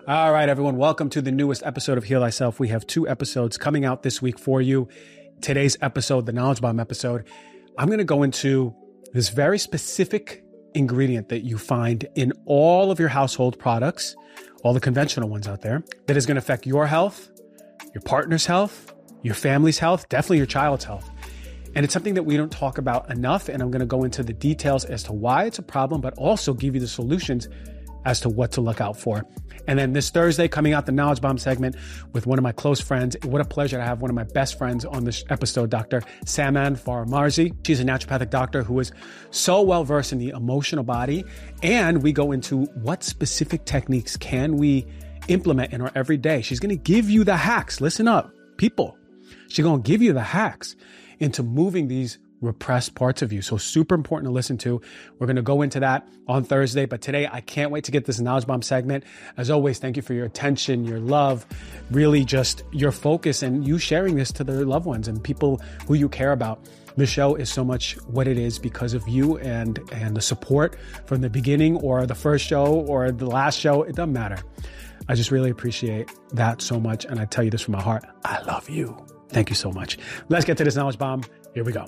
All right, everyone. Welcome to the newest episode of Heal Thyself. We have 2 episodes coming out this week for you. Today's episode, the Knowledge Bomb episode, I'm going to go into this very specific ingredient that you find in all of your household products, all the conventional ones out there, that is going to affect your health, your partner's health, your family's health, definitely your child's health. And it's something that we don't talk about enough. And I'm going to go into the details as to why it's a problem, but also give you the solutions as to what to look out for. And then this Thursday, coming out the Knowledge Bomb segment with one of my close friends. What a pleasure to have one of my best friends on this episode, Dr. Saman Faramarzi. She's a naturopathic doctor who is so well versed in the emotional body. And we go into what specific techniques can we implement in our everyday. She's going to give you the hacks. Listen up, people. She's going to give you the hacks into moving these repressed parts of you. So super important to listen to. We're going to go into that on Thursday. But today, I can't wait to get this Knowledge Bomb segment. As always, thank you for your attention, your love, really just your focus, and you sharing this to their loved ones and people who you care about. The show is so much what it is because of you and the support from the beginning or the first show or the last show. It doesn't matter. I just really appreciate that so much. And I tell you this from my heart. I love you. Thank you so much. Let's get to this Knowledge Bomb. Here we go.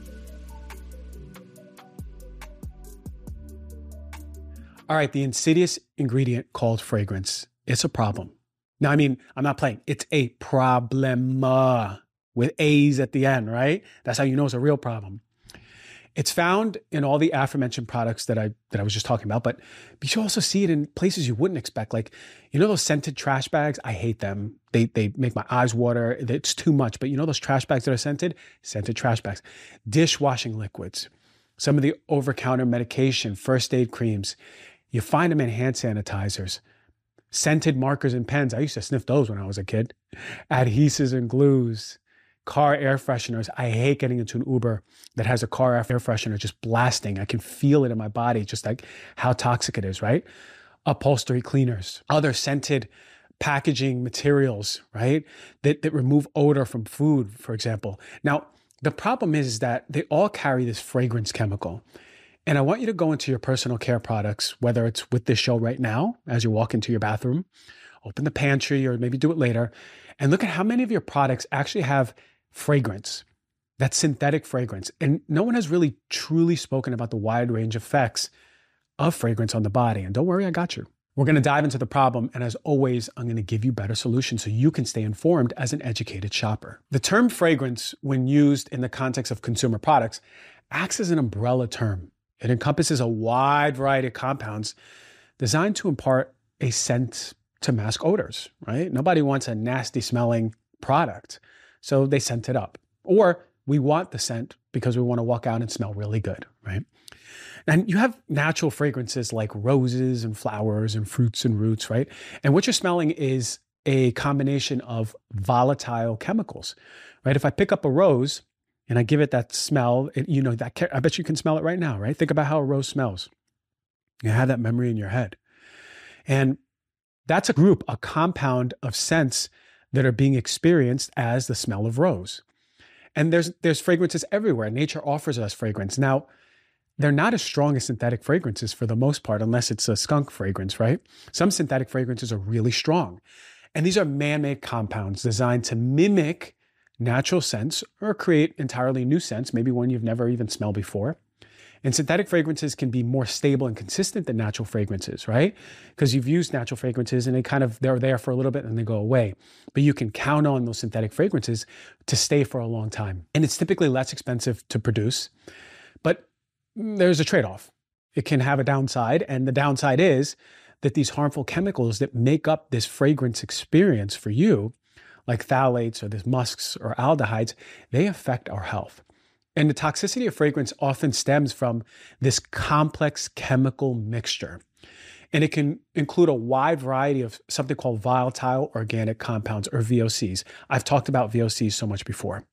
All right, the insidious ingredient called fragrance. It's a problem. Now, I mean, I'm not playing. It's a problem with A's at the end, right? That's how you know it's a real problem. It's found in all the aforementioned products that I was just talking about, but you also see it in places you wouldn't expect. Like, you know those scented trash bags? I hate them. They make my eyes water. It's too much. But you know those trash bags that are scented? Scented trash bags. Dishwashing liquids. Some of the over-counter medication, first aid creams. You find them in hand sanitizers, scented markers and pens. I used to sniff those when I was a kid. Adhesives and glues, car air fresheners. I hate getting into an Uber that has a car air freshener just blasting. I can feel it in my body, just like how toxic it is, right? Upholstery cleaners, other scented packaging materials, right? That remove odor from food, for example. Now, the problem is that they all carry this fragrance chemical. And I want you to go into your personal care products, whether it's with this show right now, as you walk into your bathroom, open the pantry, or maybe do it later, and look at how many of your products actually have fragrance, that synthetic fragrance. And no one has really truly spoken about the wide range effects of fragrance on the body. And don't worry, I got you. We're going to dive into the problem. And as always, I'm going to give you better solutions so you can stay informed as an educated shopper. The term fragrance, when used in the context of consumer products, acts as an umbrella term. It encompasses a wide variety of compounds designed to impart a scent to mask odors, right? Nobody wants a nasty smelling product, so they scent it up. Or we want the scent because we want to walk out and smell really good, right? And you have natural fragrances like roses and flowers and fruits and roots, right? And what you're smelling is a combination of volatile chemicals, right? If I pick up a rose and I give it that smell, I bet you can smell it right now, right? Think about how a rose smells. You have that memory in your head. And that's a compound of scents that are being experienced as the smell of rose. And there's fragrances everywhere. Nature offers us fragrance. Now, they're not as strong as synthetic fragrances for the most part, unless it's a skunk fragrance, right? Some synthetic fragrances are really strong. And these are man-made compounds designed to mimic natural scents or create entirely new scents, maybe one you've never even smelled before. And synthetic fragrances can be more stable and consistent than natural fragrances, right? Because you've used natural fragrances and they're there for a little bit and they go away. But you can count on those synthetic fragrances to stay for a long time. And it's typically less expensive to produce, but there's a trade-off. It can have a downside, and the downside is that these harmful chemicals that make up this fragrance experience for you, like phthalates or these musks or aldehydes, they affect our health. And the toxicity of fragrance often stems from this complex chemical mixture. And it can include a wide variety of something called volatile organic compounds, or VOCs. I've talked about VOCs so much before.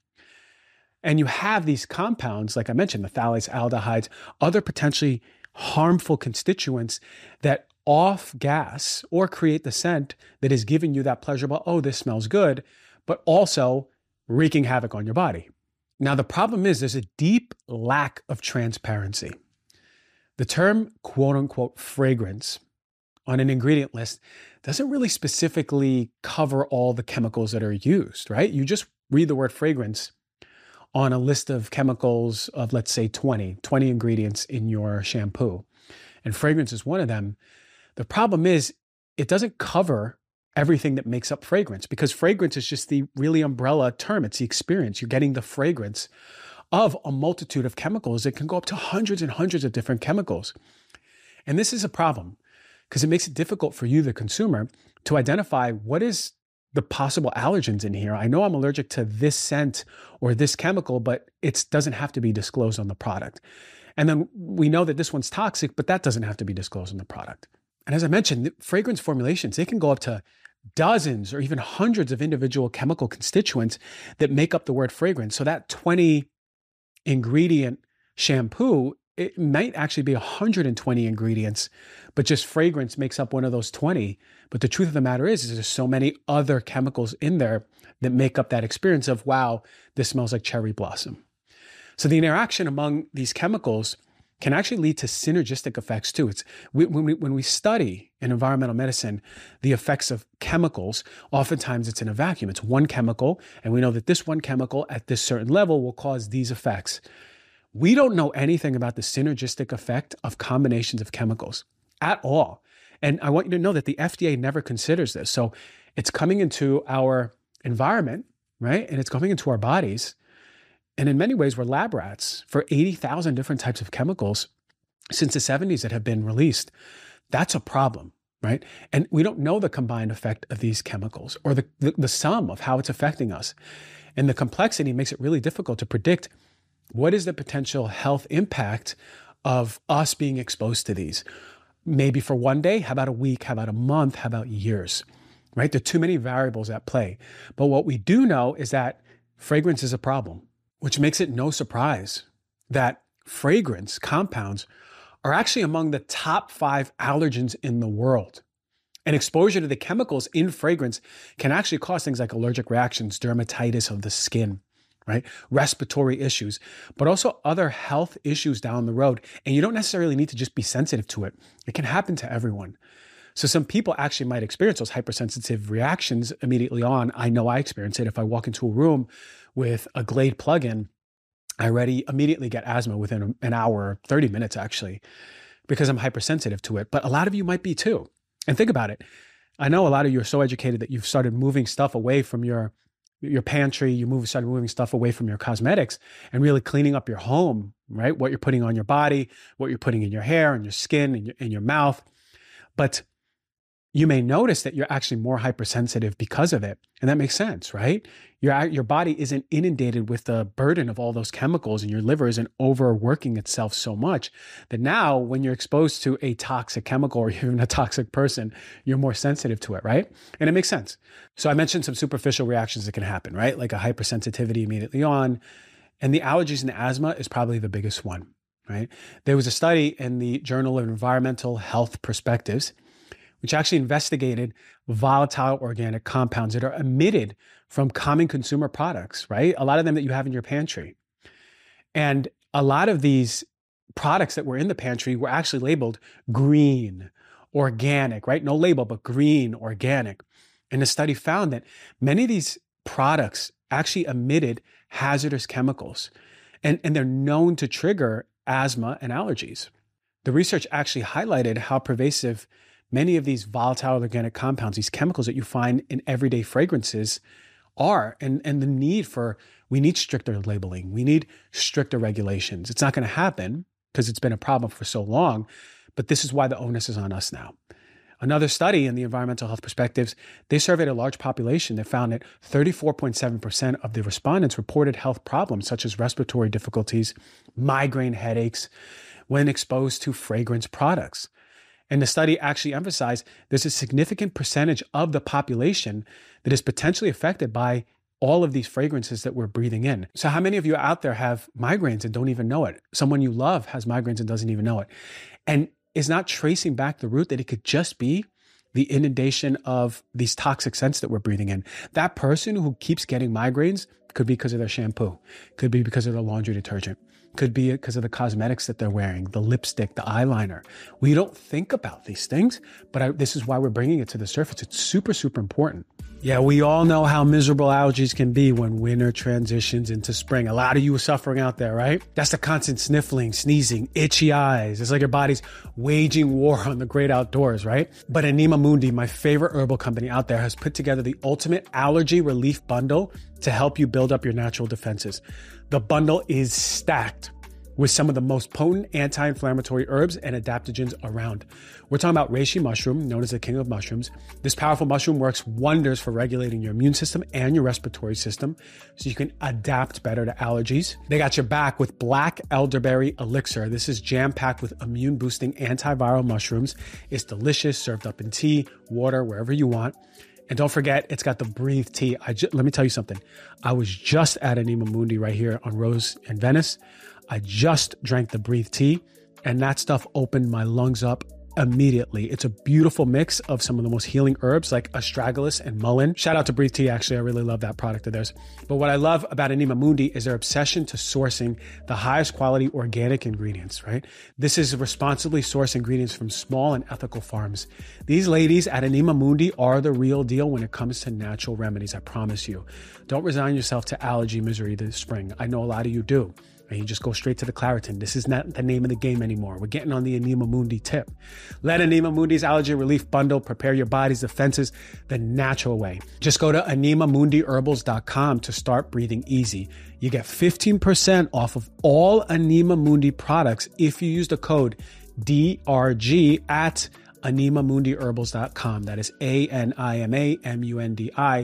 And you have these compounds, like I mentioned, the phthalates, aldehydes, other potentially harmful constituents that off gas or create the scent that is giving you that pleasurable, oh, this smells good, but also wreaking havoc on your body. Now, the problem is there's a deep lack of transparency. The term quote unquote fragrance on an ingredient list doesn't really specifically cover all the chemicals that are used, right? You just read the word fragrance on a list of chemicals of, let's say, 20 ingredients in your shampoo. And fragrance is one of them. The problem is it doesn't cover everything that makes up fragrance, because fragrance is just the really umbrella term. It's the experience. You're getting the fragrance of a multitude of chemicals. It can go up to hundreds and hundreds of different chemicals. And this is a problem because it makes it difficult for you, the consumer, to identify what is the possible allergens in here. I know I'm allergic to this scent or this chemical, but it doesn't have to be disclosed on the product. And then we know that this one's toxic, but that doesn't have to be disclosed on the product. And as I mentioned, fragrance formulations, they can go up to dozens or even hundreds of individual chemical constituents that make up the word fragrance. So that 20 ingredient shampoo, it might actually be 120 ingredients, but just fragrance makes up one of those 20. But the truth of the matter is there's so many other chemicals in there that make up that experience of, wow, this smells like cherry blossom. So the interaction among these chemicals can actually lead to synergistic effects too. When we study in environmental medicine the effects of chemicals, oftentimes it's in a vacuum. It's one chemical, and we know that this one chemical at this certain level will cause these effects. We don't know anything about the synergistic effect of combinations of chemicals at all. And I want you to know that the FDA never considers this. So it's coming into our environment, right? And it's coming into our bodies. And in many ways, we're lab rats for 80,000 different types of chemicals since the 70s that have been released. That's a problem, right? And we don't know the combined effect of these chemicals or the sum of how it's affecting us. And the complexity makes it really difficult to predict what is the potential health impact of us being exposed to these. Maybe for one day, how about a week, how about a month, how about years, right? There are too many variables at play. But what we do know is that fragrance is a problem, which makes it no surprise that fragrance compounds are actually among the top 5 allergens in the world. And exposure to the chemicals in fragrance can actually cause things like allergic reactions, dermatitis of the skin, right? Respiratory issues, but also other health issues down the road. And you don't necessarily need to just be sensitive to it. It can happen to everyone. So some people actually might experience those hypersensitive reactions immediately on. I know I experience it. If I walk into a room with a Glade plug-in, I already immediately get asthma within an hour, 30 minutes actually, because I'm hypersensitive to it. But a lot of you might be too. And think about it. I know a lot of you are so educated that you've started moving stuff away from your pantry, started moving stuff away from your cosmetics and really cleaning up your home, right? What you're putting on your body, what you're putting in your hair and your skin and in your mouth. But you may notice that you're actually more hypersensitive because of it. And that makes sense, right? Your body isn't inundated with the burden of all those chemicals, and your liver isn't overworking itself so much that now when you're exposed to a toxic chemical or even a toxic person, you're more sensitive to it, right? And it makes sense. So I mentioned some superficial reactions that can happen, right? Like a hypersensitivity immediately on. And the allergies and asthma is probably the biggest one, right? There was a study in the Journal of Environmental Health Perspectives, which actually investigated volatile organic compounds that are emitted from common consumer products, right? A lot of them that you have in your pantry. And a lot of these products that were in the pantry were actually labeled green, organic, right? No label, but green, organic. And the study found that many of these products actually emitted hazardous chemicals, and they're known to trigger asthma and allergies. The research actually highlighted how pervasive many of these volatile organic compounds, these chemicals that you find in everyday fragrances are, and we need stricter labeling. We need stricter regulations. It's not going to happen because it's been a problem for so long, but this is why the onus is on us now. Another study in the Environmental Health Perspectives, they surveyed a large population that found that 34.7% of the respondents reported health problems such as respiratory difficulties, migraine headaches when exposed to fragrance products. And the study actually emphasized there's a significant percentage of the population that is potentially affected by all of these fragrances that we're breathing in. So how many of you out there have migraines and don't even know it? Someone you love has migraines and doesn't even know it, and is not tracing back the root that it could just be the inundation of these toxic scents that we're breathing in. That person who keeps getting migraines Could be because of their shampoo. Could be because of their laundry detergent. Could be because of the cosmetics that they're wearing, the lipstick, the eyeliner. We don't think about these things, but this is why we're bringing it to the surface. It's super, super important. Yeah, we all know how miserable allergies can be when winter transitions into spring. A lot of you are suffering out there, right? That's the constant sniffling, sneezing, itchy eyes. It's like your body's waging war on the great outdoors, right? But Anima Mundi, my favorite herbal company out there, has put together the ultimate allergy relief bundle to help you build up your natural defenses. The bundle is stacked with some of the most potent anti-inflammatory herbs and adaptogens around. We're talking about reishi mushroom, known as the king of mushrooms. This powerful mushroom works wonders for regulating your immune system and your respiratory system so you can adapt better to allergies. They got your back with black elderberry elixir. This is jam-packed with immune-boosting antiviral mushrooms. It's delicious, served up in tea, water, wherever you want. And don't forget, it's got the Breathe tea. Let me tell you something. I was just at Anima Mundi right here on Rose and Venice. I just drank the Breathe tea, and that stuff opened my lungs up immediately. It's a beautiful mix of some of the most healing herbs like astragalus and mullein. Shout out to Breathe tea. Actually, I really love that product of theirs. But what I love about Anima Mundi is their obsession to sourcing the highest quality organic ingredients, right? This is responsibly sourced ingredients from small and ethical farms. These ladies at Anima Mundi are the real deal when it comes to natural remedies, I promise you. Don't resign yourself to allergy misery this spring. I know a lot of you do. And you just go straight to the Claritin. This is not the name of the game anymore. We're getting on the Anima Mundi tip. Let Anima Mundi's Allergy Relief Bundle prepare your body's defenses the natural way. Just go to animamundiherbals.com to start breathing easy. You get 15% off of all Anima Mundi products if you use the code DRG at animamundiherbals.com. That is ANIMAMUNDI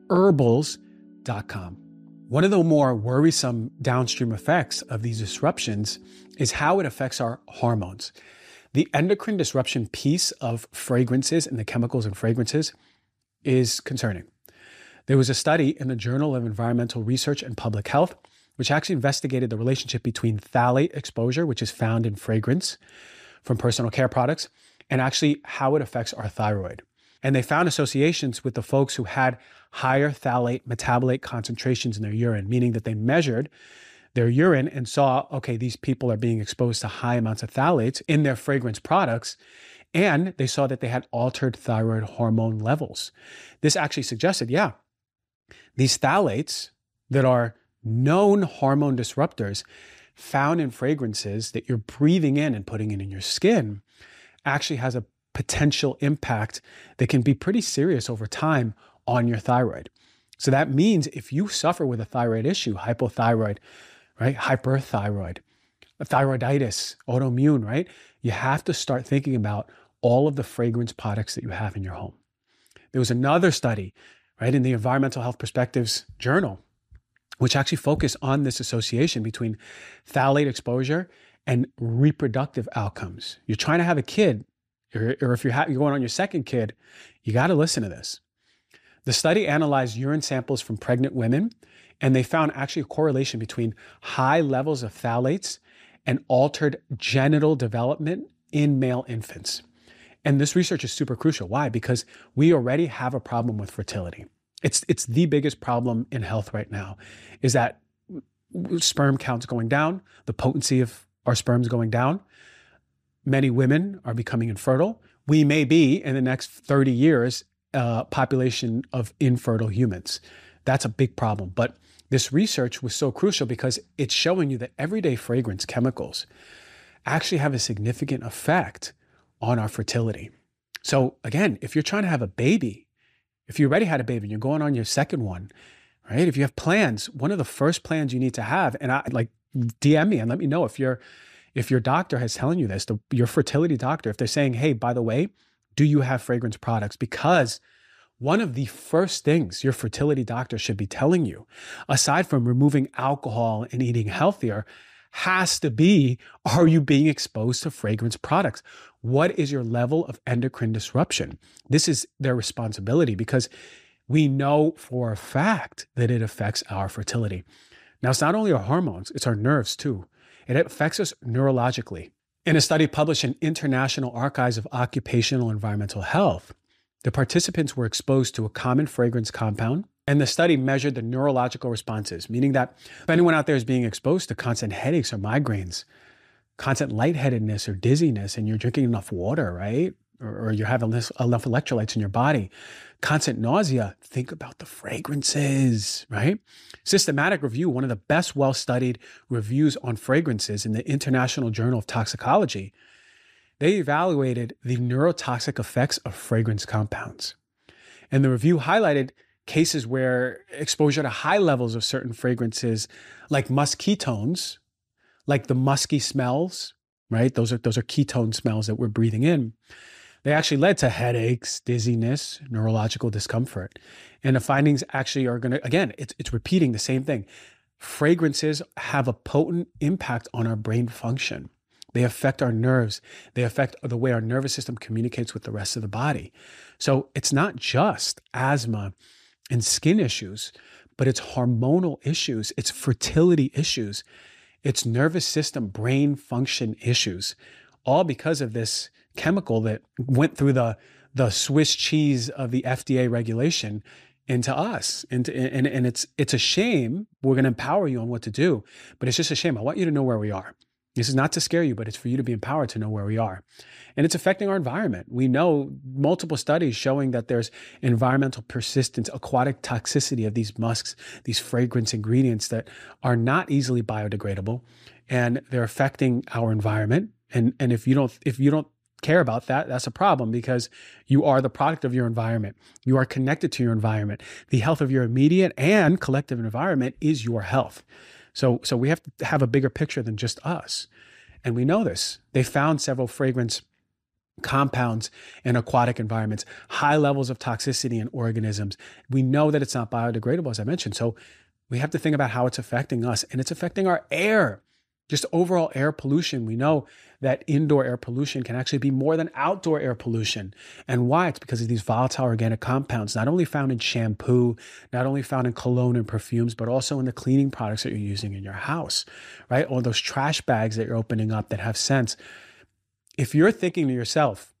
herbals.com. One of the more worrisome downstream effects of these disruptions is how it affects our hormones. The endocrine disruption piece of fragrances and the chemicals in fragrances is concerning. There was a study in the Journal of Environmental Research and Public Health, which actually investigated the relationship between phthalate exposure, which is found in fragrance from personal care products, and actually how it affects our thyroid. And they found associations with the folks who had higher phthalate metabolite concentrations in their urine, meaning that they measured their urine and saw, okay, these people are being exposed to high amounts of phthalates in their fragrance products. And they saw that they had altered thyroid hormone levels. This actually suggested, these phthalates that are known hormone disruptors found in fragrances that you're breathing in and putting in your skin actually has a potential impact that can be pretty serious over time on your thyroid. So that means if you suffer with a thyroid issue, hypothyroid, right, hyperthyroid, thyroiditis, autoimmune, right, you have to start thinking about all of the fragrance products that you have in your home. There was another study, right, in the Environmental Health Perspectives Journal, which actually focused on this association between phthalate exposure and reproductive outcomes. You're trying to have a kid, or if you're going on your second kid, you got to listen to this. The study analyzed urine samples from pregnant women, and they found actually a correlation between high levels of phthalates and altered genital development in male infants. And this research is super crucial. Why? Because we already have a problem with fertility. It's the biggest problem in health right now, is that sperm counts going down, the potency of our sperms going down. Many women are becoming infertile. We may be, in the next 30 years, a population of infertile humans. That's a big problem. But this research was so crucial because it's showing you that everyday fragrance chemicals actually have a significant effect on our fertility. So again, if you're trying to have a baby, if you already had a baby and you're going on your second one, right? If you have plans, one of the first plans you need to have, and DM me and let me know if your doctor has telling you this, your fertility doctor, if they're saying, hey, by the way, do you have fragrance products? Because one of the first things your fertility doctor should be telling you, aside from removing alcohol and eating healthier, has to be, are you being exposed to fragrance products? What is your level of endocrine disruption? This is their responsibility because we know for a fact that it affects our fertility. Now, it's not only our hormones, it's our nerves too. It affects us neurologically. In a study published in International Archives of Occupational Environmental Health, the participants were exposed to a common fragrance compound And the study measured the neurological responses, meaning that if anyone out there is being exposed to constant headaches or migraines, constant lightheadedness or dizziness, and you're drinking enough water, right? Or you're having enough electrolytes in your body, constant nausea, think about the fragrances, right? Systematic Review, one of the best well-studied reviews on fragrances in the International Journal of Toxicology, they evaluated the neurotoxic effects of fragrance compounds. And the review highlighted cases where exposure to high levels of certain fragrances, like musk ketones, like the musky smells, right? Those are ketone smells that we're breathing in. They actually led to headaches, dizziness, neurological discomfort. And the findings actually are going to, again, it's repeating the same thing. Fragrances have a potent impact on our brain function. They affect our nerves. They affect the way our nervous system communicates with the rest of the body. So it's not just asthma and skin issues, but it's hormonal issues, it's fertility issues, it's nervous system, brain function issues, all because of this chemical that went through the Swiss cheese of the FDA regulation into us. And it's a shame. We're going to empower you on what to do, but it's just a shame. I want you to know where we are. This is not to scare you, but it's for you to be empowered to know where we are. And it's affecting our environment. We know multiple studies showing that there's environmental persistence, aquatic toxicity of these musks, these fragrance ingredients that are not easily biodegradable, and they're affecting our environment. And if you don't care about that, that's a problem, because you are the product of your environment. You are connected to your environment. The health of your immediate and collective environment is your health. So we have to have a bigger picture than just us. And we know this. They found several fragrance compounds in aquatic environments, high levels of toxicity in organisms. We know that it's not biodegradable, as I mentioned. So we have to think about how it's affecting us, and it's affecting our air. Just overall air pollution. We know that indoor air pollution can actually be more than outdoor air pollution. And why? It's because of these volatile organic compounds, not only found in shampoo, not only found in cologne and perfumes, but also in the cleaning products that you're using in your house, right? Or those trash bags that you're opening up that have scents. If you're thinking to yourself,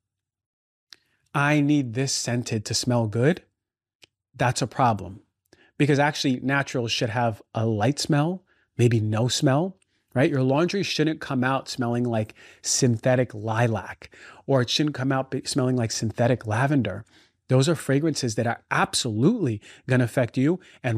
I need this scented to smell good, that's a problem. Because actually naturals should have a light smell, maybe no smell. Right? Your laundry shouldn't come out smelling like synthetic lilac, or it shouldn't come out smelling like synthetic lavender. Those are fragrances that are absolutely going to affect you, and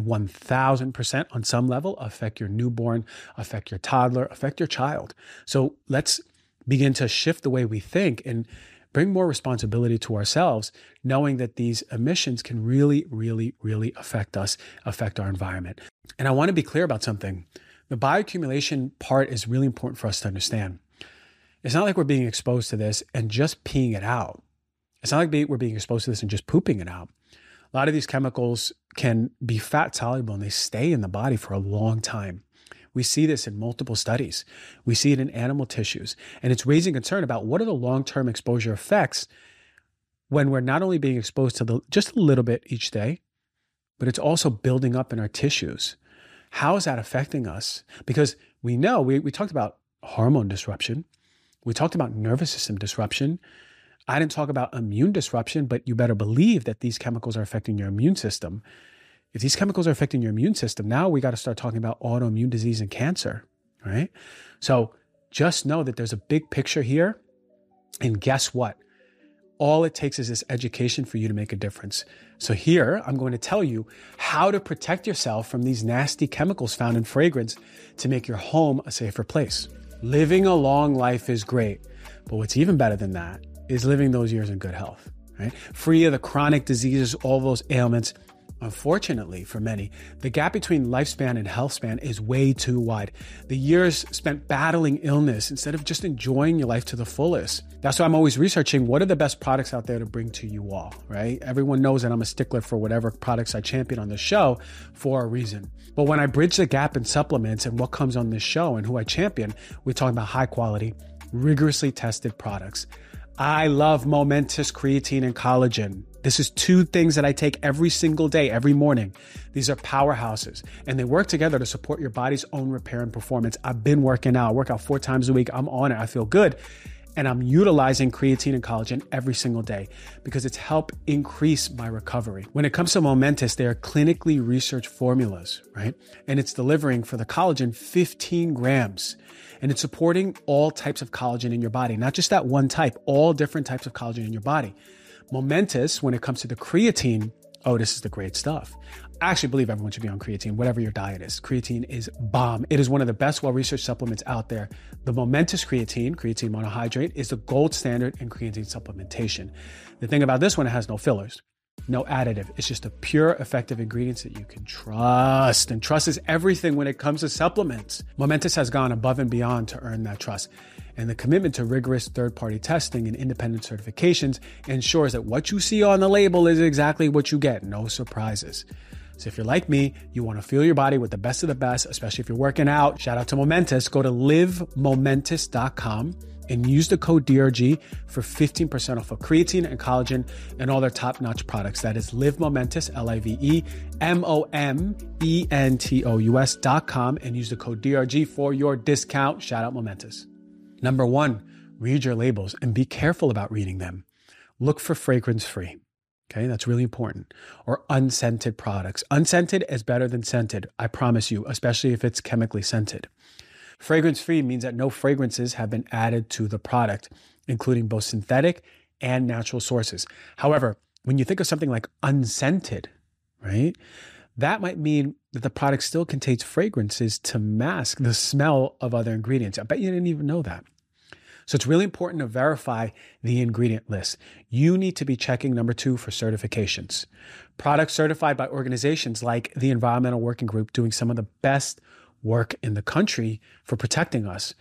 1000% on some level affect your newborn, affect your toddler, affect your child. So let's begin to shift the way we think and bring more responsibility to ourselves, knowing that these emissions can really, really, really affect us, affect our environment. And I want to be clear about something. The bioaccumulation part is really important for us to understand. It's not like we're being exposed to this and just peeing it out. It's not like we're being exposed to this and just pooping it out. A lot of these chemicals can be fat soluble and they stay in the body for a long time. We see this in multiple studies. We see it in animal tissues, and it's raising concern about what are the long-term exposure effects when we're not only being exposed to just a little bit each day, but it's also building up in our tissues. How is that affecting us? Because we know, we talked about hormone disruption. We talked about nervous system disruption. I didn't talk about immune disruption, but you better believe that these chemicals are affecting your immune system. If these chemicals are affecting your immune system, now we got to start talking about autoimmune disease and cancer, right? So just know that there's a big picture here. And guess what? All it takes is this education for you to make a difference. So here, I'm going to tell you how to protect yourself from these nasty chemicals found in fragrance to make your home a safer place. Living a long life is great, but what's even better than that is living those years in good health, right? Free of the chronic diseases, all those ailments. Unfortunately, for many, the gap between lifespan and health span is way too wide. The years spent battling illness instead of just enjoying your life to the fullest. That's why I'm always researching what are the best products out there to bring to you all, right? Everyone knows that I'm a stickler for whatever products I champion on the show for a reason. But when I bridge the gap in supplements and what comes on this show and who I champion, we're talking about high quality, rigorously tested products. I love Momentous Creatine and Collagen. This is two things that I take every single day, every morning. These are powerhouses, and they work together to support your body's own repair and performance. I've been working out. I work out 4 times a week. I'm on it. I feel good. And I'm utilizing creatine and collagen every single day because it's helped increase my recovery. When it comes to Momentous, they are clinically researched formulas, right? And it's delivering for the collagen 15 grams. And it's supporting all types of collagen in your body, not just that one type, all different types of collagen in your body. Momentous, when it comes to the creatine, oh, this is the great stuff. I actually believe everyone should be on creatine, whatever your diet is. Creatine is bomb. It is one of the best well-researched supplements out there. The Momentous creatine monohydrate, is the gold standard in creatine supplementation. The thing about this one, it has no fillers, no additive. It's just a pure, effective ingredients that you can trust. And trust is everything when it comes to supplements. Momentous has gone above and beyond to earn that trust. And the commitment to rigorous third-party testing and independent certifications ensures that what you see on the label is exactly what you get. No surprises. So if you're like me, you want to fuel your body with the best of the best, especially if you're working out. Shout out to Momentous. Go to livemomentous.com and use the code DRG for 15% off of creatine and collagen and all their top-notch products. That is livemomentous, livemomentous.com, and use the code DRG for your discount. Shout out Momentous. Number 1, read your labels and be careful about reading them. Look for fragrance-free. Okay, that's really important. Or unscented products. Unscented is better than scented, I promise you, especially if it's chemically scented. Fragrance-free means that no fragrances have been added to the product, including both synthetic and natural sources. However, when you think of something like unscented, right, that might mean that the product still contains fragrances to mask the smell of other ingredients. I bet you didn't even know that. So it's really important to verify the ingredient list. You need to be checking number 2 for certifications. Products certified by organizations like the Environmental Working Group, doing some of the best work in the country for protecting us.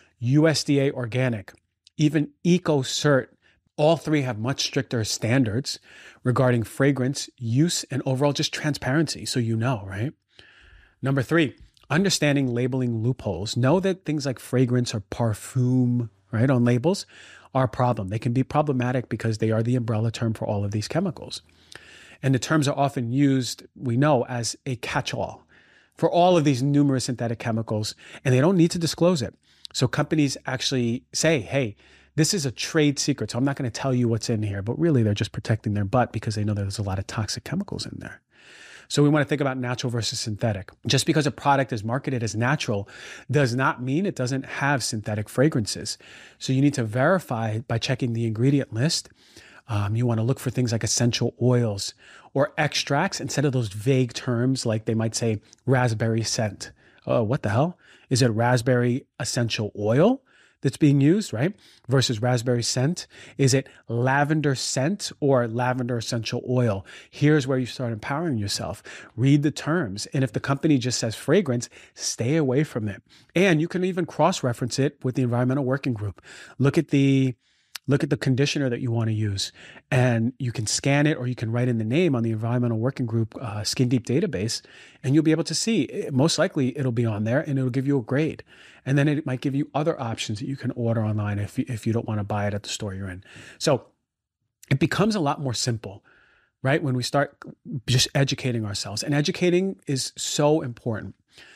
USDA Organic, even EcoCert, all 3 have much stricter standards regarding fragrance, use, and overall just transparency. So you know, right? Number 3, understanding labeling loopholes. Know that things like fragrance or parfum, right, on labels are a problem. They can be problematic because they are the umbrella term for all of these chemicals. And the terms are often used, we know, as a catch-all for all of these numerous synthetic chemicals, and they don't need to disclose it. So companies actually say, hey, this is a trade secret, so I'm not going to tell you what's in here, but really they're just protecting their butt because they know there's a lot of toxic chemicals in there. So we want to think about natural versus synthetic. Just because a product is marketed as natural does not mean it doesn't have synthetic fragrances. So you need to verify by checking the ingredient list. You want to look for things like essential oils or extracts instead of those vague terms like they might say raspberry scent. Oh, what the hell? Is it raspberry essential oil that's being used, right? Versus raspberry scent. Is it lavender scent or lavender essential oil? Here's where you start empowering yourself. Read the terms. And if the company just says fragrance, stay away from it. And you can even cross-reference it with the Environmental Working Group. Look at the conditioner that you want to use, and you can scan it or you can write in the name on the Environmental Working Group Skin Deep database, and you'll be able to see. Most likely it'll be on there and it'll give you a grade. And then it might give you other options that you can order online if you don't want to buy it at the store you're in. So it becomes a lot more simple, right? When we start just educating ourselves, and educating is so important.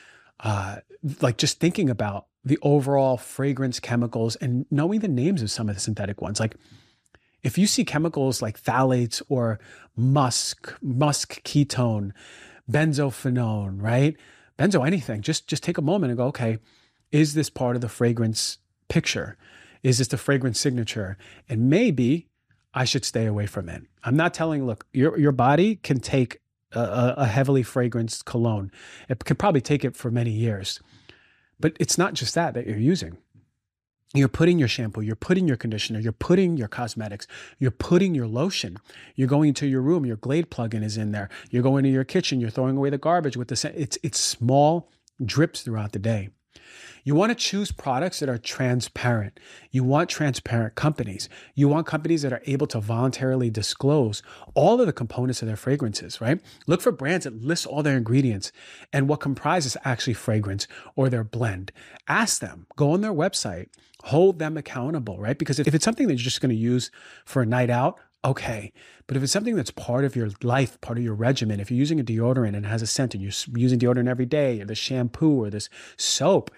Like just thinking about the overall fragrance chemicals and knowing the names of some of the synthetic ones. Like if you see chemicals like phthalates or musk ketone, benzophenone, right? Benzo anything, just take a moment and go, okay, is this part of the fragrance picture? Is this the fragrance signature? And maybe I should stay away from it. I'm not telling, look, your body can take a heavily fragranced cologne. It could probably take it for many years. But it's not just that you're using. You're putting your shampoo, you're putting your conditioner, you're putting your cosmetics, you're putting your lotion. You're going into your room, your Glade plugin is in there. You're going to your kitchen, you're throwing away the garbage with the scent. It's small drips throughout the day. You want to choose products that are transparent. You want transparent companies. You want companies that are able to voluntarily disclose all of the components of their fragrances, right? Look for brands that list all their ingredients and what comprises actually fragrance or their blend. Ask them, go on their website, hold them accountable, right? Because if it's something that you're just going to use for a night out, okay. But if it's something that's part of your life, part of your regimen, if you're using a deodorant and it has a scent and you're using deodorant every day, or the shampoo or this soap,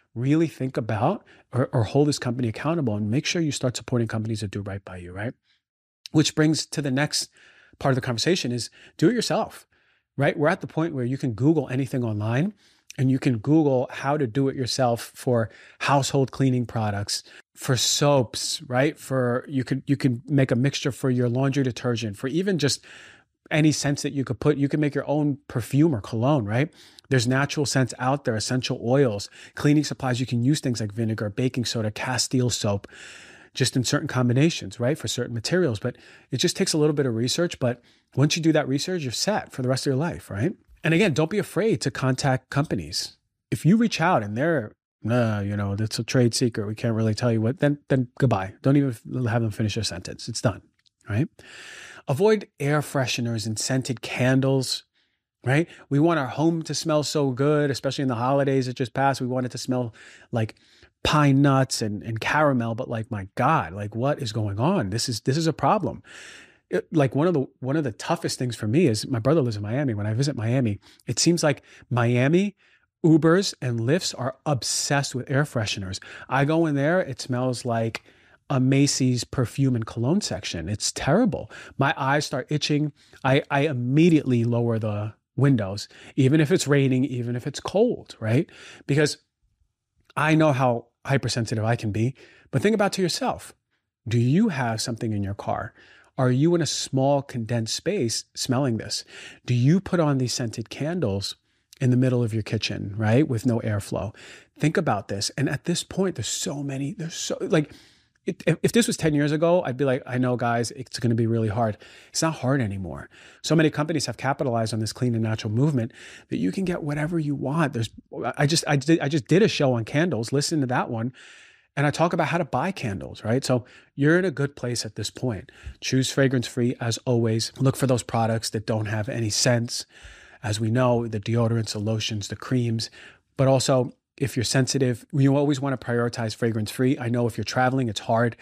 really think about or hold this company accountable and make sure you start supporting companies that do right by you, right? Which brings to the next part of the conversation is do it yourself, right? We're at the point where you can Google anything online and you can Google how to do it yourself for household cleaning products, for soaps, right? For you can make a mixture for your laundry detergent, for even just any scents that you could put. You can make your own perfume or cologne, right? There's natural scents out there, essential oils, cleaning supplies. You can use things like vinegar, baking soda, Castile soap, just in certain combinations, right? For certain materials. But it just takes a little bit of research. But once you do that research, you're set for the rest of your life, right? And again, don't be afraid to contact companies. If you reach out and they're, that's a trade secret, we can't really tell you what, then goodbye. Don't even have them finish their sentence. It's done, right? Avoid air fresheners and scented candles, right? We want our home to smell so good, especially in the holidays that just passed. We want it to smell like pine nuts and caramel, but like, my God, like what is going on? This is a problem. Like one of the toughest things for me is my brother lives in Miami. When I visit Miami, it seems like Miami Ubers and Lyfts are obsessed with air fresheners. I go in there, it smells like a Macy's perfume and cologne section. It's terrible. My eyes start itching. I immediately lower the windows, even if it's raining, even if it's cold, right? Because I know how hypersensitive I can be. But think about to yourself. Do you have something in your car? Are you in a small condensed space smelling this? Do you put on these scented candles in the middle of your kitchen, right? With no airflow. Think about this. And at this point, if this was 10 years ago, I'd be like, I know guys, it's going to be really hard. It's not hard anymore. So many companies have capitalized on this clean and natural movement that you can get whatever you want. I just did a show on candles. Listen to that one. And I talk about how to buy candles, right? So you're in a good place at this point. Choose fragrance-free as always. Look for those products that don't have any scents. As we know, the deodorants, the lotions, the creams, but also if you're sensitive, you always want to prioritize fragrance-free. I know if you're traveling, it's hard.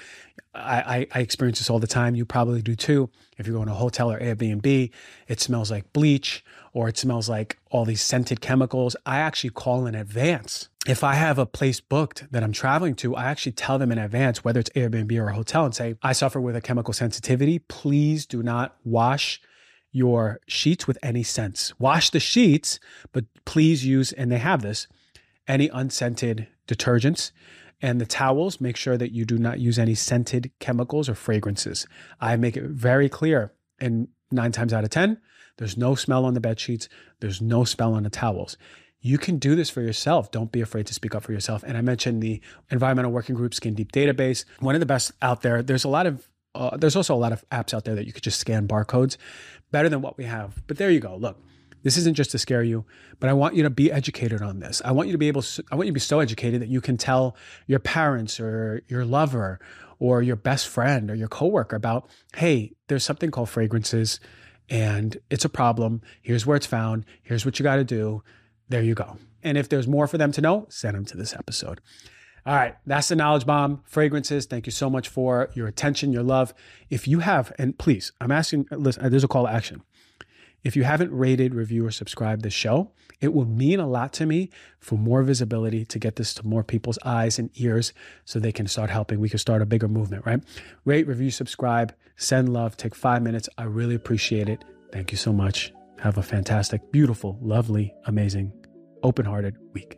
I experience this all the time. You probably do too. If you're going to a hotel or Airbnb, it smells like bleach or it smells like all these scented chemicals. I actually call in advance. If I have a place booked that I'm traveling to, I actually tell them in advance, whether it's Airbnb or a hotel, and say, I suffer with a chemical sensitivity. Please do not wash your sheets with any scents. Wash the sheets, but please use, and they have this, any unscented detergents. And the towels, make sure that you do not use any scented chemicals or fragrances. I make it very clear, and 9 times out of 10, there's no smell on the bed sheets. There's no smell on the towels. You can do this for yourself. Don't be afraid to speak up for yourself. And I mentioned the Environmental Working Group Skin Deep database, one of the best out there. There's also a lot of apps out there that you could just scan barcodes, better than what we have. But there you go. Look, this isn't just to scare you, but I want you to be educated on this. I want you to be so educated that you can tell your parents or your lover or your best friend or your coworker about, hey, there's something called fragrances and it's a problem. Here's where it's found. Here's what you got to do. There you go. And if there's more for them to know, send them to this episode. All right, that's the Knowledge Bomb. Fragrances, thank you so much for your attention, your love. If you have, and please, I'm asking, listen, there's a call to action. If you haven't rated, review, or subscribed this show, it will mean a lot to me for more visibility to get this to more people's eyes and ears so they can start helping. We can start a bigger movement, right? Rate, review, subscribe, send love, take 5 minutes. I really appreciate it. Thank you so much. Have a fantastic, beautiful, lovely, amazing, open-hearted week.